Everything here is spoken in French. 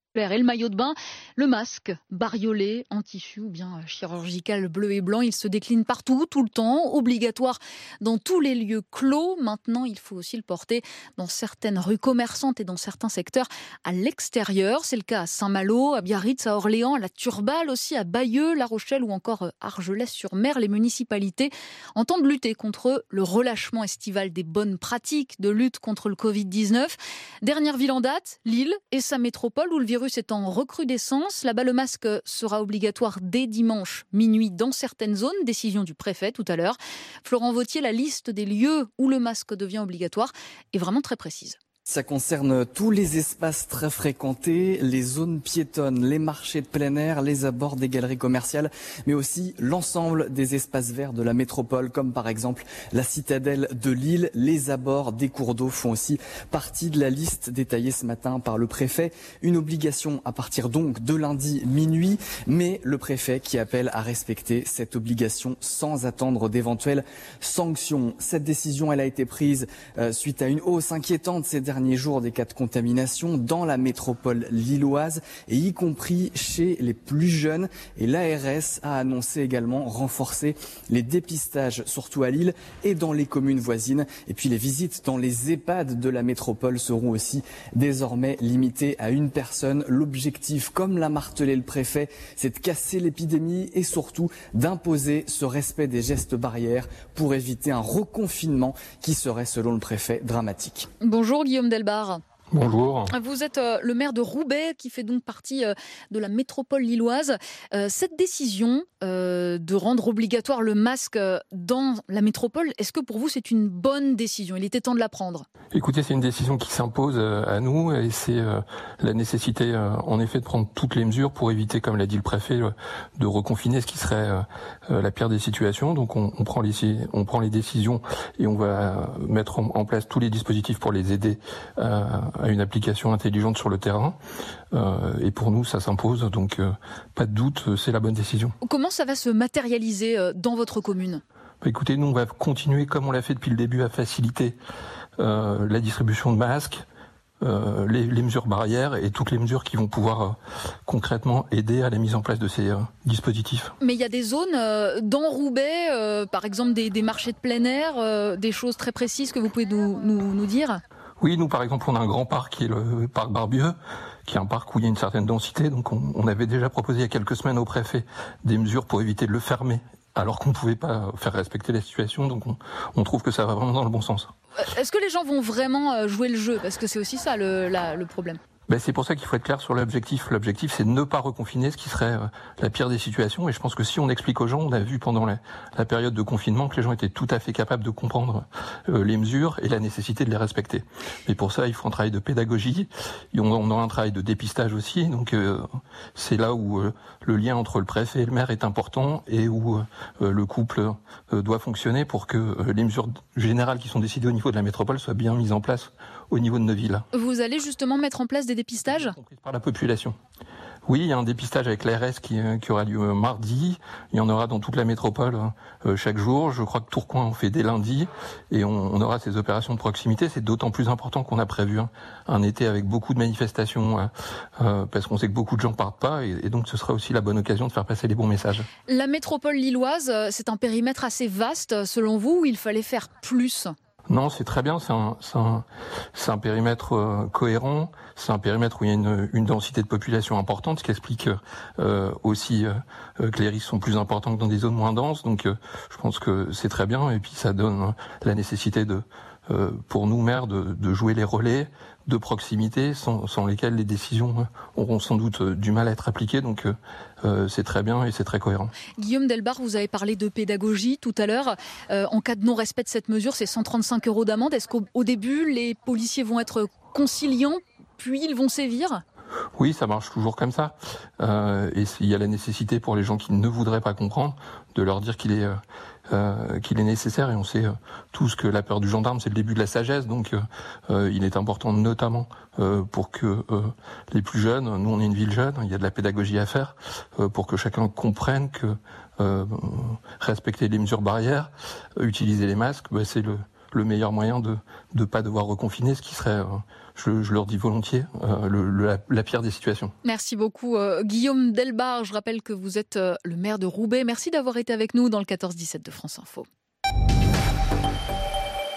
Et le maillot de bain, le masque bariolé en tissu ou bien chirurgical bleu et blanc, il se décline partout, tout le temps, obligatoire dans tous les lieux clos. Maintenant, il faut aussi le porter dans certaines rues commerçantes et dans certains secteurs à l'extérieur. C'est le cas à Saint-Malo, à Biarritz, à Orléans, à la Turballe aussi, à Bayeux, La Rochelle ou encore Argelès-sur-Mer. Les municipalités entendent lutter contre le relâchement estival des bonnes pratiques de lutte contre le Covid-19. Dernière ville en date, Lille et sa métropole où le virus est en recrudescence. Là-bas, le masque sera obligatoire dès dimanche minuit dans certaines zones. Décision du préfet tout à l'heure. Florent Vautier, la liste des lieux où le masque devient obligatoire est vraiment très précise. Ça concerne tous les espaces très fréquentés, les zones piétonnes, les marchés de plein air, les abords des galeries commerciales, mais aussi l'ensemble des espaces verts de la métropole, comme par exemple la citadelle de Lille. Les abords des cours d'eau font aussi partie de la liste détaillée ce matin par le préfet. Une obligation à partir donc de lundi minuit, mais le préfet qui appelle à respecter cette obligation sans attendre d'éventuelles sanctions. Cette décision, elle a été prise suite à une hausse inquiétante ces derniers jours des cas de contamination dans la métropole lilloise et y compris chez les plus jeunes. Et l'ARS a annoncé également renforcer les dépistages, surtout à Lille et dans les communes voisines. Et puis les visites dans les EHPAD de la métropole seront aussi désormais limitées à une personne. L'objectif, comme l'a martelé le préfet, c'est de casser l'épidémie et surtout d'imposer ce respect des gestes barrières pour éviter un reconfinement qui serait, selon le préfet, dramatique. Bonjour Guillaume Delbar. Bonjour. Vous êtes le maire de Roubaix qui fait donc partie de la métropole lilloise. Cette décision de rendre obligatoire le masque dans la métropole, est-ce que pour vous c'est une bonne décision ? Il était temps de la prendre. Écoutez, c'est une décision qui s'impose à nous et c'est la nécessité en effet de prendre toutes les mesures pour éviter, comme l'a dit le préfet, de reconfiner, ce qui serait la pire des situations. Donc on prend les décisions et on va mettre en place tous les dispositifs pour les aider à une application intelligente sur le terrain. Et pour nous, ça s'impose. Donc pas de doute, c'est la bonne décision. Comment ça va se matérialiser dans votre commune ? Écoutez, nous on va continuer comme on l'a fait depuis le début à faciliter la distribution de masques, les mesures barrières et toutes les mesures qui vont pouvoir concrètement aider à la mise en place de ces dispositifs. Mais il y a des zones dans Roubaix, par exemple des marchés de plein air, des choses très précises que vous pouvez nous dire ? Oui, nous par exemple on a un grand parc qui est le parc Barbieux, qui est un parc où il y a une certaine densité. Donc on avait déjà proposé il y a quelques semaines au préfet des mesures pour éviter de le fermer, alors qu'on ne pouvait pas faire respecter la situation. Donc on trouve que ça va vraiment dans le bon sens. Est-ce que les gens vont vraiment jouer le jeu ? Parce que c'est aussi ça le problème. C'est pour ça qu'il faut être clair sur l'objectif. L'objectif, c'est de ne pas reconfiner, ce qui serait la pire des situations. Et je pense que si on explique aux gens, on a vu pendant la période de confinement que les gens étaient tout à fait capables de comprendre les mesures et la nécessité de les respecter. Mais pour ça, il faut un travail de pédagogie. Et on a un travail de dépistage aussi. Donc c'est là où le lien entre le préfet et le maire est important et où le couple doit fonctionner pour que les mesures générales qui sont décidées au niveau de la métropole soient bien mises en place au niveau de nos villes. Vous allez justement mettre en place des dépistages ? Compris par la population. Oui, il y a un dépistage avec l'ARS qui aura lieu mardi. Il y en aura dans toute la métropole chaque jour. Je crois que Tourcoing en fait dès lundi. Et on aura ces opérations de proximité. C'est d'autant plus important qu'on a prévu un été avec beaucoup de manifestations parce qu'on sait que beaucoup de gens partent pas. Et donc ce sera aussi la bonne occasion de faire passer les bons messages. La métropole lilloise, c'est un périmètre assez vaste selon vous où il fallait faire plus ? Non, c'est très bien, c'est un périmètre cohérent, c'est un périmètre où il y a une densité de population importante, ce qui explique aussi que les risques sont plus importants que dans des zones moins denses, donc je pense que c'est très bien, et puis ça donne la nécessité pour nous maires de jouer les relais de proximité sans lesquels les décisions auront sans doute du mal à être appliquées, donc c'est très bien et c'est très cohérent. Guillaume Delbar, vous avez parlé de pédagogie tout à l'heure. En cas de non-respect de cette mesure, c'est 135 € d'amende. Est-ce qu'au début, les policiers vont être conciliants, puis ils vont sévir ? Oui, ça marche toujours comme ça. Et il y a la nécessité pour les gens qui ne voudraient pas comprendre de leur dire qu'il est nécessaire. Et on sait tous que la peur du gendarme, c'est le début de la sagesse. Donc il est important notamment pour que les plus jeunes, nous on est une ville jeune, il y a de la pédagogie à faire, pour que chacun comprenne que respecter les mesures barrières, utiliser les masques, c'est le meilleur moyen de ne pas devoir reconfiner, ce qui serait, je leur dis volontiers, la pire des situations. Merci beaucoup Guillaume Delbar. Je rappelle que vous êtes le maire de Roubaix. Merci d'avoir été avec nous dans le 14-17 de France Info.